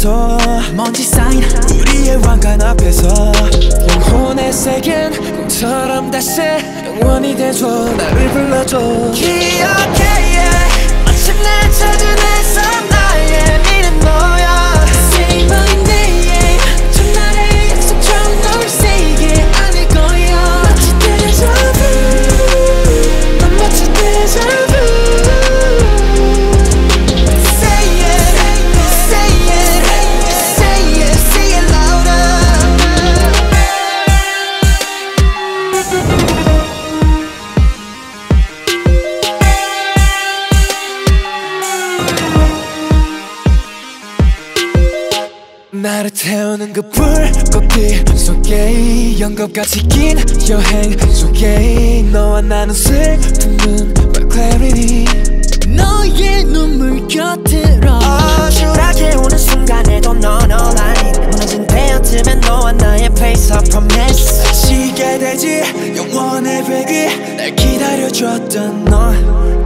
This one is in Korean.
위에서 먼지 쌓인 우리의 왕관 앞에서 영혼의 색은 꿈처럼 다시 영원히 돼줘 나를 불러줘 기억해 yeah. 마침내 찾은 햇살 나의 미는 너야 Say my name 첫날의 약속처럼 널 세게 안을 거야 마치 데자뷰 난 마치 데자뷰 나를 태우는 그 불꽃빛 속에 연극같이 긴 여행 속에 너와 나는 슬픈 my clarity 너의 눈물 곁으로 추락해 오는 순간에도 넌 all I need 무너진 베어틈엔 너와 나의 place of promise 시게 되지 영원의 배기 날 기다려줬던 너